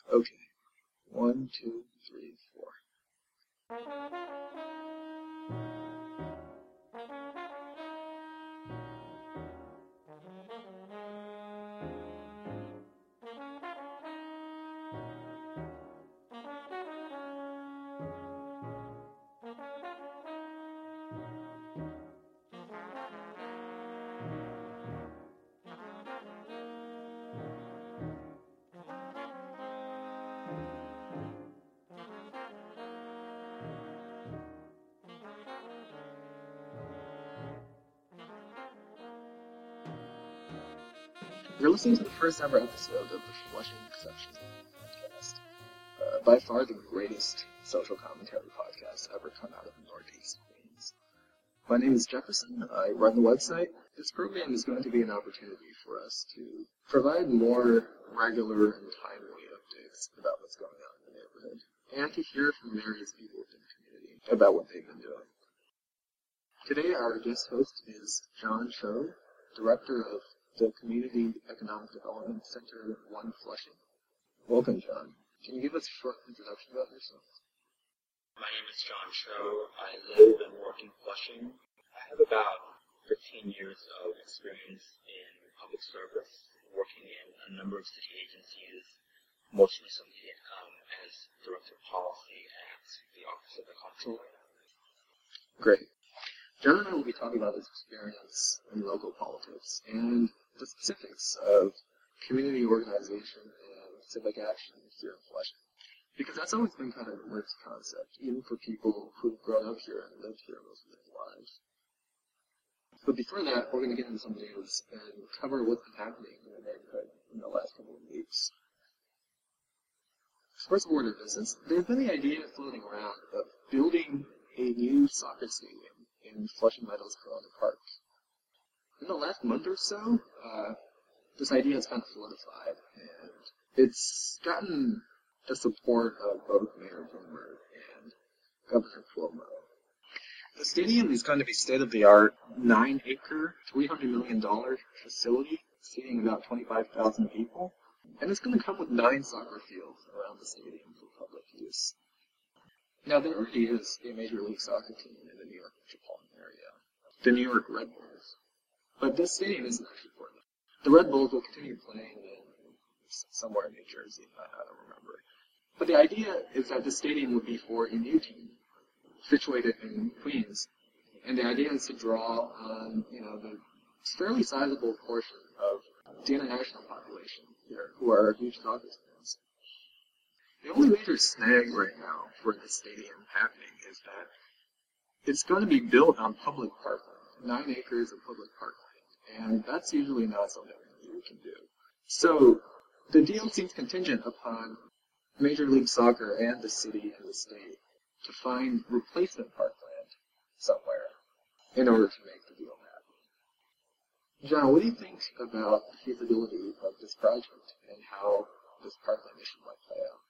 Okay. 1, 2, 3, 4. You're listening to the first ever episode of the Flushing Exceptions podcast. By far the greatest social commentary podcast ever come out of Northeast Queens. My name is Jefferson. I run the website. This program is going to be an opportunity for us to provide more regular and timely updates about what's going on in the neighborhood, and to hear from various people within the community about what they've been doing. Today our guest host is John Cho, Director of the Community Economic Development Center 1 Flushing. Welcome, John. Can you give us a short introduction about yourself? My name is John Cho. I live and work in Flushing. I have about 15 years of experience in public service, working in a number of city agencies, most recently as Director of Policy at the Office of the Comptroller. Great. John and I will be talking about his experience in local politics and the specifics of community organization and civic action here in Flushing. Because that's always been kind of a weird concept, even for people who've grown up here and lived here most of their lives. But before that, we're going to get into some news and cover what's been happening in the neighborhood in the last couple of weeks. First order of business, there's been the idea floating around of building a new soccer stadium in Flushing Meadows Corona Park. In the last month or so, this idea has kind of solidified, and it's gotten the support of both Mayor Bloomberg and Governor Cuomo. The stadium is going to be state-of-the-art, 9-acre, $300 million facility, seating about 25,000 people, and it's going to come with 9 soccer fields around the stadium for public use. Now, there already is a Major League Soccer team in the New York metropolitan area, the New York Red Bulls. But this stadium isn't actually for them. The Red Bulls will continue playing in somewhere in New Jersey, I don't remember. But the idea is that the stadium would be for a new team, situated in Queens. And the idea is to draw on, the fairly sizable portion of the international population here, who are huge soccer fans. The only major snag right now for this stadium happening is that it's going to be built on public parkland, 9 acres of public parkland, and that's usually not something you can do. So the deal seems contingent upon Major League Soccer and the city and the state to find replacement parkland somewhere in order to make the deal happen. John, what do you think about the feasibility of this project and how this parkland issue might play out?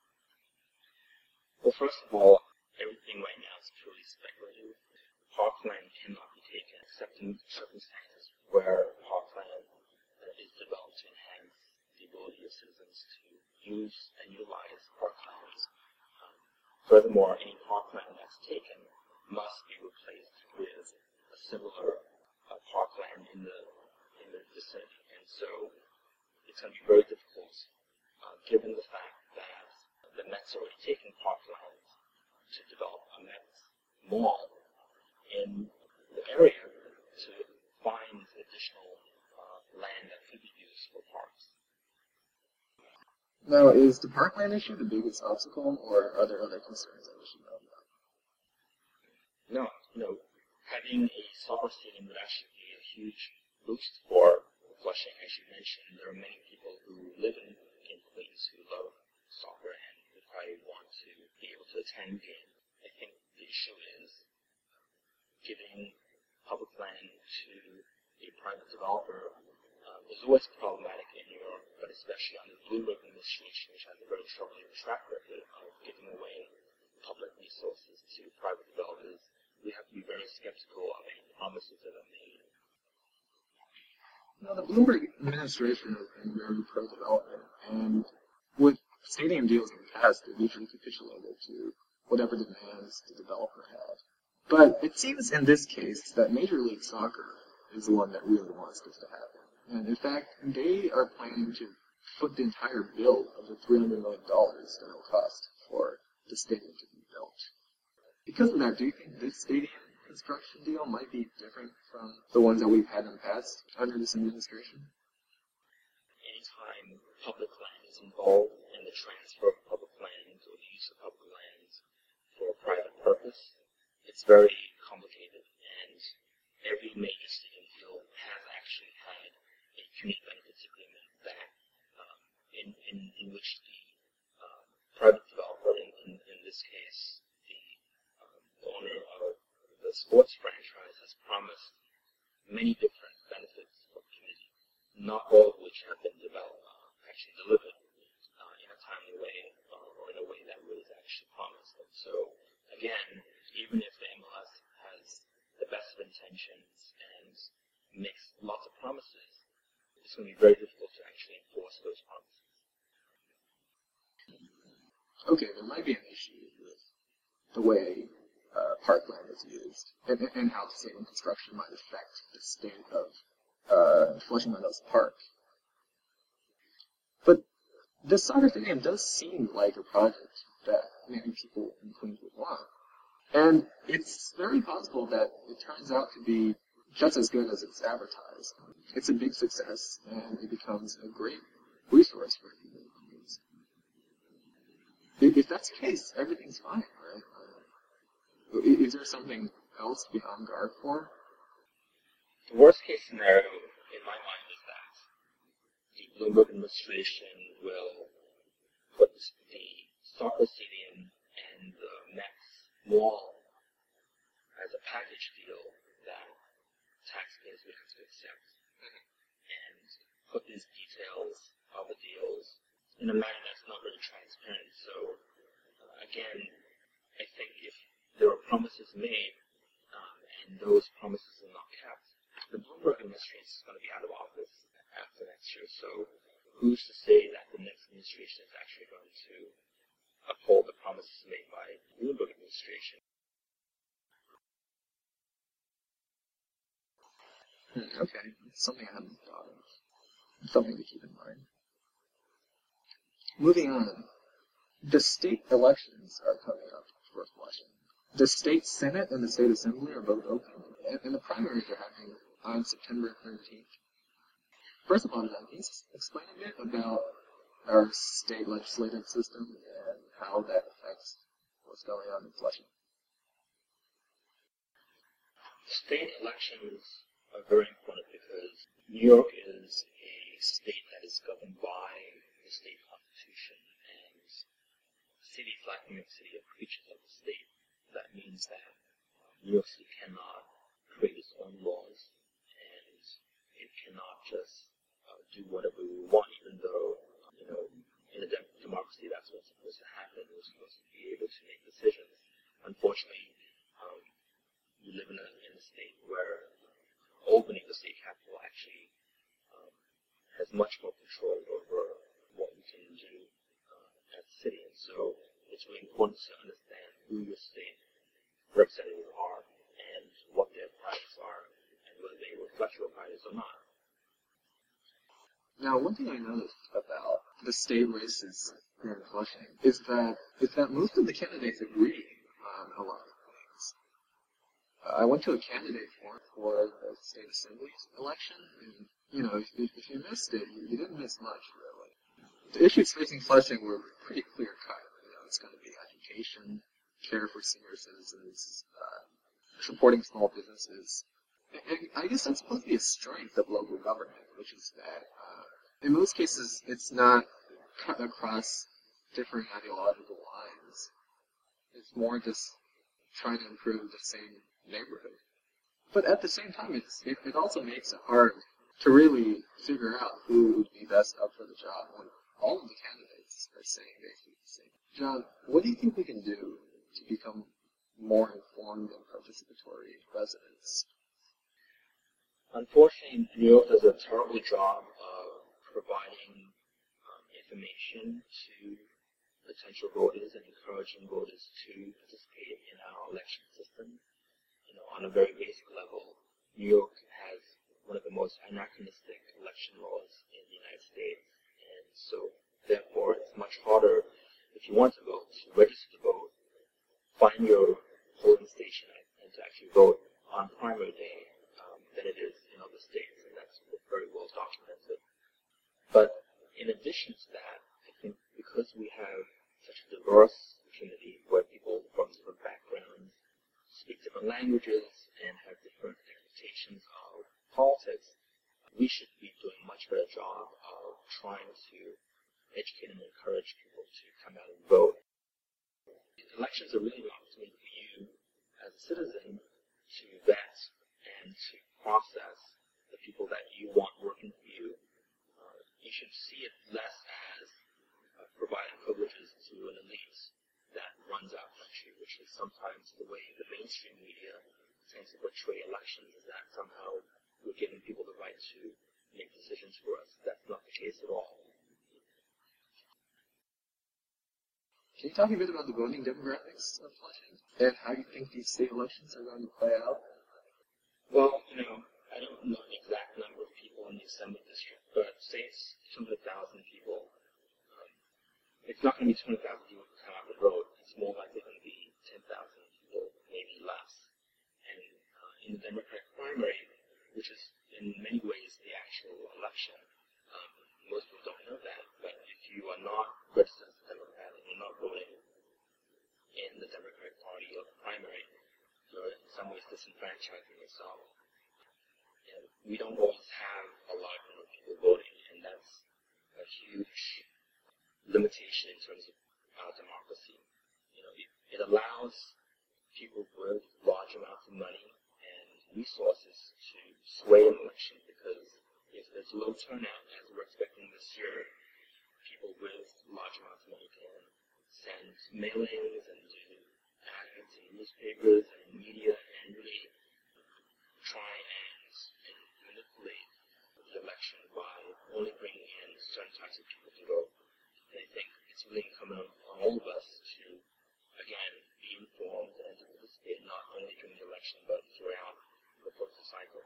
Well, first of all, everything right now is purely speculative. Parkland cannot be taken except in circumstances where parkland is developed to enhance the ability of citizens to use and utilize parklands. Furthermore, any parkland that's taken must be replaced with a similar parkland in the vicinity. And so it's going to be very difficult, given the fact that the Mets are already taking parkland to develop a Mets mall in the area to find additional land that could be used for parks. Now, is the parkland issue the biggest obstacle, or are there other concerns that we should know about? No. Having a soccer stadium would actually be a huge boost for Flushing. As you mentioned, there are many people who live in Queens who love soccer and would probably want to be able to attend games. I think the issue is giving public land to a private developer is always problematic in New York, but especially under the Bloomberg administration, which has a very troubling track record of giving away public resources to private developers. We have to be very skeptical of any promises that are made. Now, the Bloomberg administration has been very pro-development, and with stadium deals in the past have usually capitulated to whatever demands the developer had. But it seems in this case that Major League Soccer is the one that really wants this to happen. And in fact, they are planning to foot the entire bill of the $300 million that it'll cost for the stadium to be built. Because of that, do you think this stadium construction deal might be different from the ones that we've had in the past under this administration? Anytime public land is involved in the transfer of public land or the use of public land for a private purpose, it's very complicated, and every major stadium deal has actually had a community benefits agreement that in which the private developer, in this case, the owner of the sports franchise, has promised many different benefits for the community, not all of which have been actually delivered in a timely way or in a way that was actually promised. And so, again, even if the MLS has the best of intentions and makes lots of promises, it's going to be very difficult to actually enforce those promises. Okay, there might be an issue with the way parkland is used and how the stadium construction might affect the state of Flushing Meadows Park. But the soccer stadium does seem like a project that many people in Queens would want. And it's very possible that it turns out to be just as good as it's advertised. It's a big success, and it becomes a great resource for people in Queens. If that's the case, everything's fine, right? Is there something else to be on guard for? The worst case scenario, in my mind, is that the Bloomberg administration will put the soccer stadium and the Mets Mall as a package deal that taxpayers would have to accept, and put these details of the deals in a manner that's not really transparent. So, again, I think if there are promises made and those promises are not kept, the Bloomberg administration is going to be out of office after next year. So, who's to say that the next administration is actually going to uphold the promises made by the Bloomberg administration? Okay, something I hadn't thought of. Something to keep in mind. Moving on, the state elections are coming up for Flushing. The state Senate and the state Assembly are both open, and the primaries are happening on September 13th. First of all, John, can you explain a bit about our state legislative system and how that affects what's going on in Flushing? State elections are very important because New York is a state that is governed by the state constitution, and cities like New York City are creatures of the state. That means that New York City cannot create its own laws, and it cannot just do whatever we want, even though, in a democracy that's what's supposed to happen. We're supposed to be able to make decisions. Unfortunately, we live in a state where Albany, the state capital, actually has much more control over what we can do as a city. And so it's really important to understand who your state representatives are and what their priorities are and whether they reflect your priorities or not. Now, one thing I noticed about the state races here in Flushing is that most of the candidates agree on a lot of things. I went to a candidate forum for the state assembly's election, and if you missed it, you didn't miss much, really. The issues facing Flushing were pretty clear cut. It's going to be education, care for senior citizens, supporting small businesses. And I guess that's supposed to be a strength of local government, which is that in most cases it's not cut across different ideological lines. It's more just trying to improve the same neighborhood. But at the same time, it also makes it hard to really figure out who would be best up for the job when all of the candidates are saying basically the same. John, what do you think we can do to become more informed and participatory residents? Unfortunately, New York does a terrible job of providing information to potential voters and encouraging voters to participate in our election system. On a very basic level, New York has one of the most anachronistic election laws in the United States, and so therefore it's much harder if you want to vote to register to vote, find your polling station, and to actually vote on primary day than it is in other states, and that's very well documented. But in addition to that, I think because we have such a diverse community where people from different backgrounds speak different languages and have different expectations of politics, we should be doing a much better job of trying to educate and encourage people to come out and vote. Elections are really an opportunity for you as a citizen to vet and to process the people that you want working for you. You should see it less as providing privileges to an elite that runs our country, which is sometimes the way the mainstream media tends to portray elections, is that somehow we're giving people the right to make decisions for us. That's not the case at all. Can you talk a bit about the voting demographics of Flushing and how you think these state elections are going to play out? Well, I don't know the exact number of people in the Assembly District, but say it's 200,000 people. It's not going to be 200,000 people who come out and vote. It's more likely going to be 10,000 people, maybe less. And in the Democratic primary, which is in many ways the actual election, most people don't know that, but if you are not registered as a Democrat and you're not voting in the Democratic Party or the primary, you're in some ways disenfranchising yourself. We don't always have a large number of people voting, and that's a huge limitation in terms of our democracy. It allows people with large amounts of money and resources to sway an election, because if there's low turnout, as we're expecting this year, people with large amounts of money can send mailings and do ads in newspapers and media and really try and manipulate the election by only bringing in certain types of people to vote. And I think it's really incumbent on all of us to, again, be informed and to participate not only during the election but throughout the political cycle.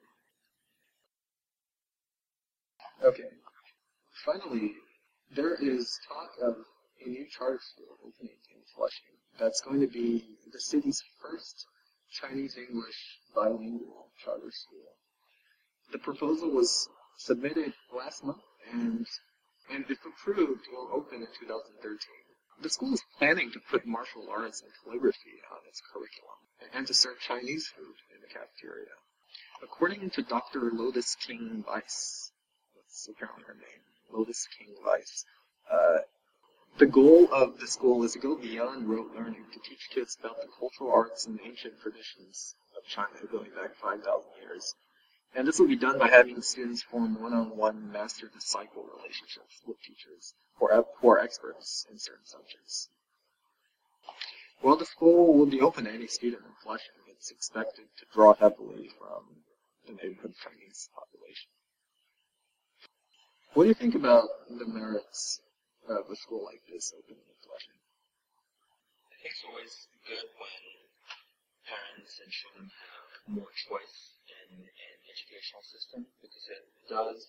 Okay. Finally, there is talk of a new charter school opening in Flushing that's going to be the city's first Chinese-English bilingual charter school. The proposal was submitted last month, and if approved, it will open in 2013. The school is planning to put martial arts and calligraphy on its curriculum, and to serve Chinese food in the cafeteria. According to Dr. Lotus King Weiss, that's apparently her name, Lotus King Weiss, the goal of the school is to go beyond rote learning to teach kids about the cultural arts and ancient traditions of China going back 5,000 years. And this will be done by having students form one-on-one master-disciple relationships with teachers who are experts in certain subjects. While the school will be open to any student in Flushing, it's expected to draw heavily from the neighborhood Chinese population. What do you think about the merits of a school like this opening in Flushing? I think it's always good when parents and children have more choice in an educational system, because it does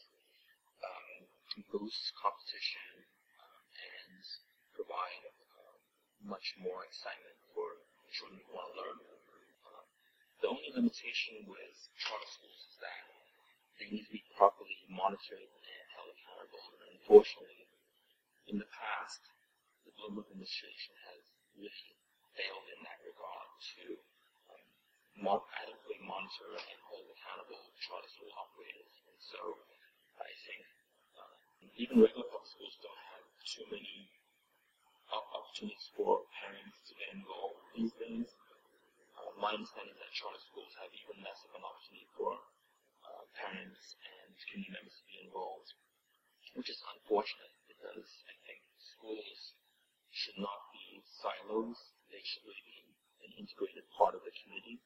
boost competition and provide much more excitement for children who want to learn. The only limitation with charter schools is that they need to be properly monitored and held accountable. And unfortunately, in the past, the Bloomberg administration has really failed in that regard to adequately monitor and hold accountable charter school operators. And so I think even regular public schools don't have too many opportunities for parents to get involved these days. My understanding is that charter schools have even less of an opportunity for parents and community members to be involved, which is unfortunate, because I think schools should not be silos. They should really be an integrated part of the community.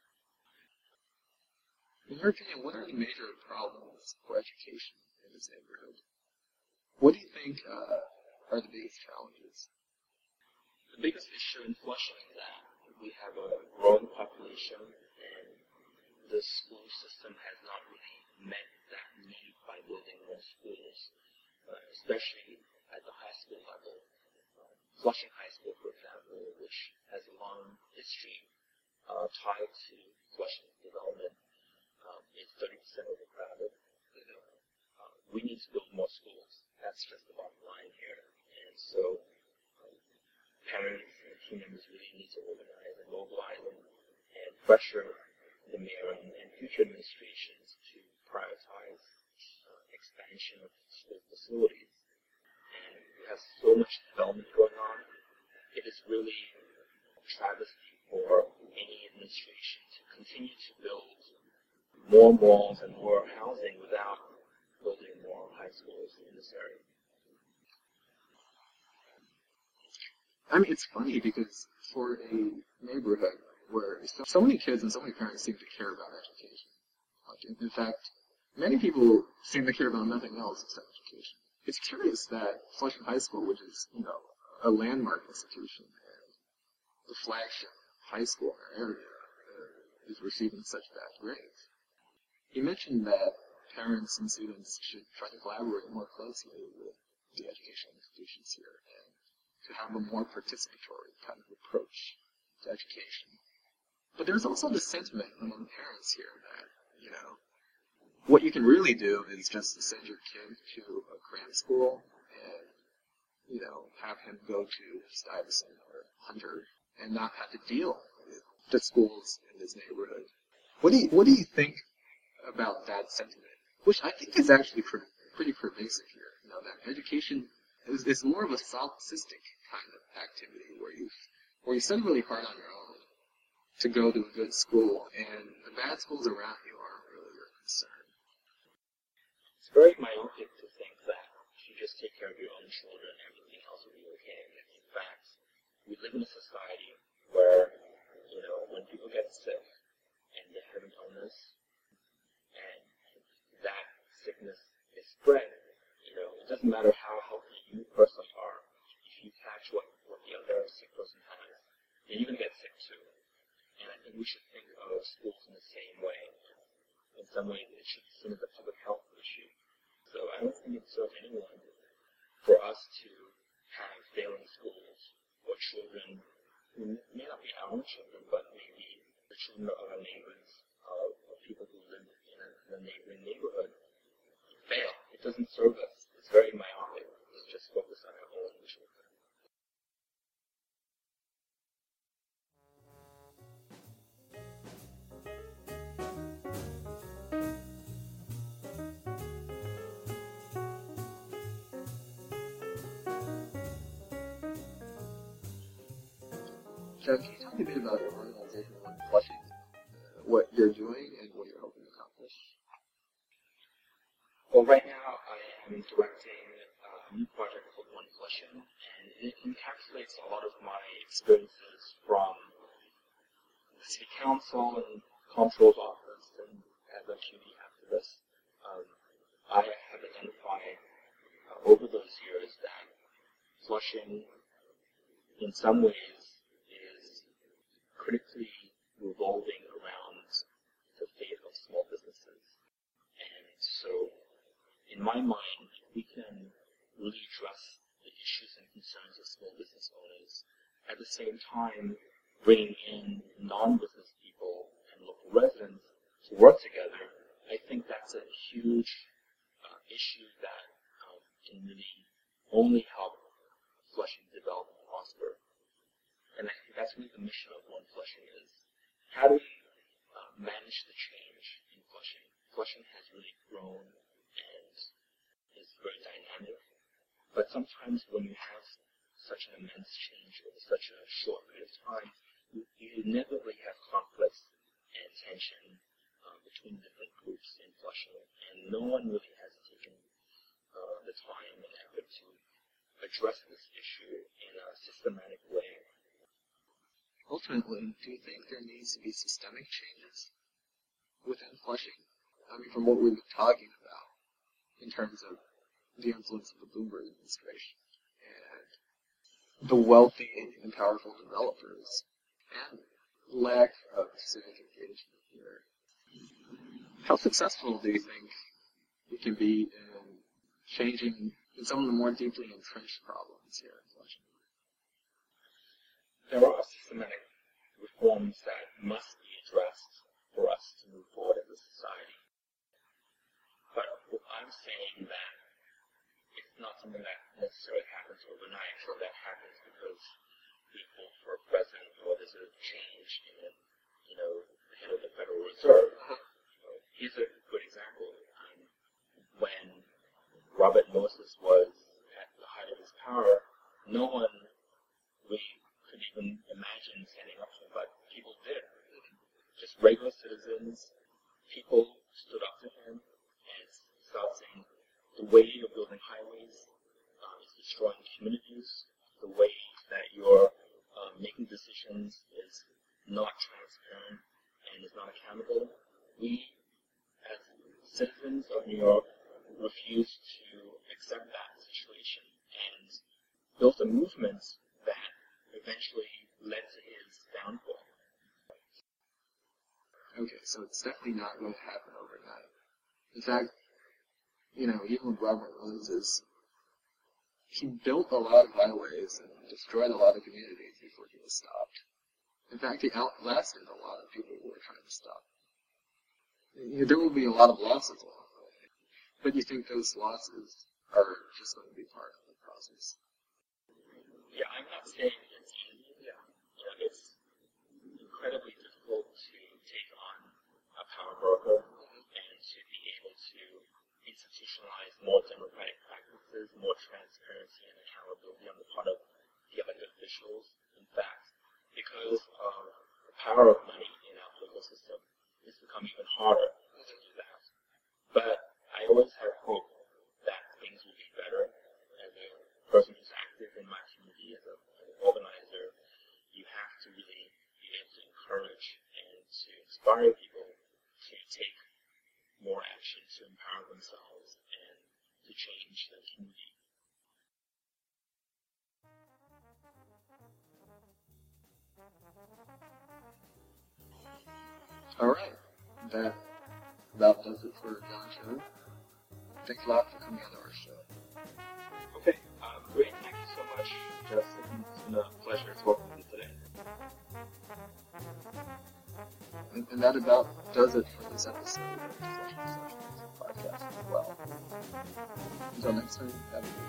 In your opinion, what are the major problems for education this neighborhood? What do you think are the biggest challenges? The biggest issue in Flushing is that we have a growing population, and the school system has not really met that need by building more schools, especially at the high school level. Flushing High School, for example, which has a long history tied to Flushing's development, is 30% overcrowded. We need to build more schools. That's just the bottom line here. And so parents and team members really need to organize and mobilize and pressure the mayor and future administrations to prioritize expansion of school facilities. And we have so much development going on. It is really a travesty for any administration to continue to build more malls and more housing without building more high schools in this area. I mean, it's funny because for a neighborhood where so many kids and so many parents seem to care about education, in fact, many people seem to care about nothing else except education. It's curious that Flushing High School, which is, a landmark institution and the flagship high school in our area, is receiving such bad grades. You mentioned that parents and students should try to collaborate more closely with the educational institutions here and to have a more participatory kind of approach to education. But there's also the sentiment among parents here that, what you can really do is just send your kid to a cram school and, have him go to Stuyvesant or Hunter and not have to deal with the schools in this neighborhood. What do you think about that sentiment? Which I think is actually pretty pervasive here. That education is more of a solipsistic kind of activity where you study really hard on your own to go to a good school, and the bad schools around you aren't really your concern. It's very myopic to think that if you just take care of your own children, everything else will be okay. In fact, we live in a society where, when people get sick and they have an illness, and that sickness is spread, it doesn't matter how healthy you personally are. If you catch what the other sick person has, then you're going to get sick too. And I think we should think of schools in the same way. In some ways, it should be seen as a public health issue. So I don't think it serves anyone for us to have failing schools or children who may not be our own children, but maybe the children of our neighbors, of people who live in a neighboring neighborhood, fail. It doesn't serve us. It's very myopic. Let's just focus on our own children. Jeff, can you tell me a bit about your organization in Flushing, what you're doing and what you're hoping to accomplish? Well, right now I am directing a new project called One Flushing, and it encapsulates a lot of my experiences from the City Council and Comptroller's Office and as a community activist. I have identified over those years that Flushing, in some ways, is critically revolving around the fate of small businesses. And so, in my mind, we can really address the issues and concerns of small business owners, at the same time bringing in non-business people and local residents to work together. I think that's a huge issue that can really only help Flushing develop and prosper. And I think that's really the mission of One Flushing is, how do we manage the change in Flushing? Flushing has really grown and is very dynamic, but sometimes when you have such an immense change over such a short period of time, you inevitably have conflicts and tension between different groups in Flushing, and no one really has taken the time and effort to address this issue in a systematic way. Ultimately, do you think there needs to be systemic changes within Flushing? I mean, from what we've been talking about in terms of the influence of the Bloomberg administration and the wealthy and powerful developers, and lack of civic engagement here. How successful do you think it can be in changing in some of the more deeply entrenched problems here in Flushing? There are systematic reforms that must be addressed for us to move forward as a society. But I'm saying that it's not something that necessarily happens overnight, or that happens because we vote for a president or there's a change in, the head of the Federal Reserve. Here's a good example. When Robert Moses was at the height of his power, no one really could even imagine standing up to him, but people did. Just regular citizens, people stood up to him and started saying, the way you're building highways is destroying communities. The way that you're making decisions is not transparent and is not accountable. We, as citizens of New York, refused to accept that situation and built a movement that eventually led to his downfall. Okay, so it's definitely not going to happen overnight. In fact, even Robert Moses, he built a lot of highways and destroyed a lot of communities before he was stopped. In fact, he outlasted a lot of people who were trying to stop him. There will be a lot of losses along the way, but you think those losses are just going to be part of the process? Yeah, I'm not saying it's easy. Yeah. It's incredibly difficult to take on a power broker and to be able to institutionalize more democratic practices, more transparency and accountability on the part of the elected officials. In fact, because of the power of money in our political system, it's become even harder to do that. But I always have hope that things will be better. As a person who's active in my community, as an organizer, you have to really be able to encourage and to inspire people to take more action, to empower themselves, and to change the community. Alright, that about does it for John's show. Thanks a lot for coming on our show. Okay, great. Thank you so much, Justin. It's been a pleasure talking with you today. And that about does it for this episode of the Flushing Sessions podcast as well. Until next time, have a good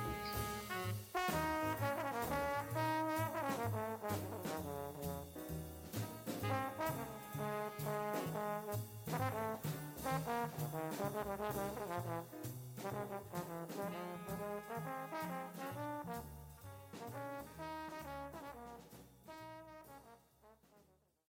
week.